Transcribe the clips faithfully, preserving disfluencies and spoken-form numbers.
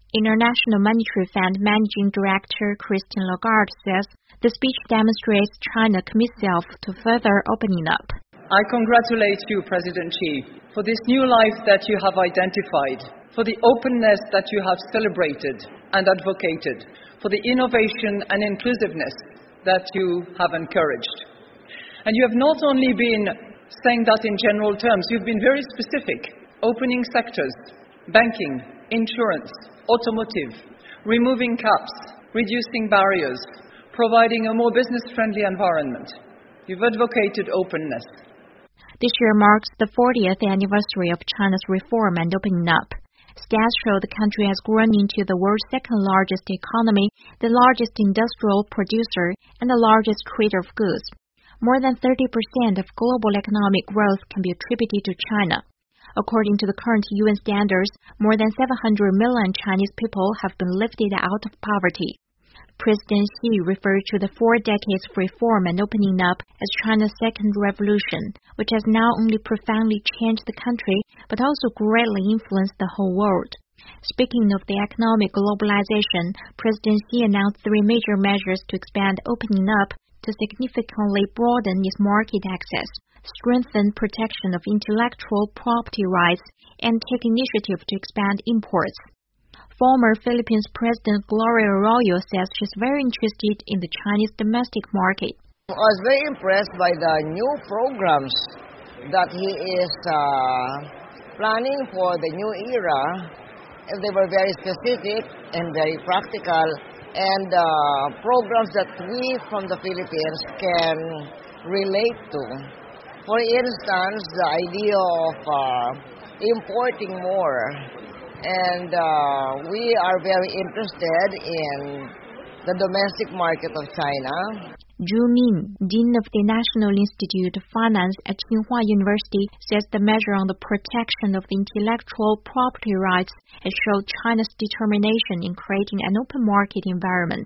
International Monetary Fund Managing Director Christine Lagarde says the speech demonstrates China commits itself to further opening up. I congratulate you, President Xi, for this new life that you have identified, for the openness that you have celebrated and advocated, for the innovation and inclusiveness that you have encouraged. And you have not only been saying that in general terms, you've been very specific, opening sectors, banking, insurance, automotive, removing caps, reducing barriers, providing a more business-friendly environment. You've advocated openness. This year marks the fortieth anniversary of China's reform and opening up. Stats show the country has grown into the world's second-largest economy, the largest industrial producer, and the largest trader of goods. More than thirty percent of global economic growth can be attributed to China. According to the current U N standards, more than seven hundred million Chinese people have been lifted out of poverty. President Xi referred to the four decades of reform and opening up as China's second revolution, which has not only profoundly changed the country, but also greatly influenced the whole world. Speaking of the economic globalization, President Xi announced three major measures to expand opening up to significantly broaden its market access, strengthen protection of intellectual property rights, and take initiative to expand imports. Former Philippines President Gloria Arroyo says she's very interested in the Chinese domestic market. I was very impressed by the new programs that he is uh, planning for the new era. They were very specific and very practical, and uh, programs that we from the Philippines can relate to. For instance, the idea of uh, importing more. And uh, we are very interested in the domestic market of China. Zhu Min, Dean of the National Institute of Finance at Tsinghua University, says the measure on the protection of the intellectual property rights has showed China's determination in creating an open market environment.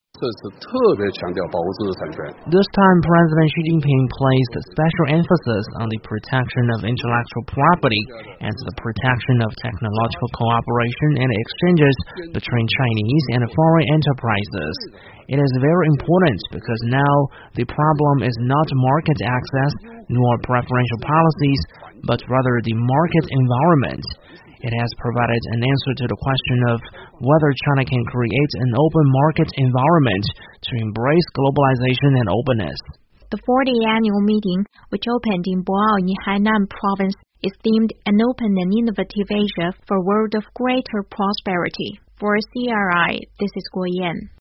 This time, President Xi Jinping placed special emphasis on the protection of intellectual property and the protection of technological cooperation and exchanges between Chinese and foreign enterprises. It is very important because now the problem is not market access nor preferential policies, but rather the market environment. It has provided an answer to the question of whether China can create an open market environment to embrace globalization and openness. The fortieth annual meeting, which opened in Boao in Hainan province, is themed An Open and Innovative Asia for a World of Greater Prosperity. For C R I, this is Guo Yan.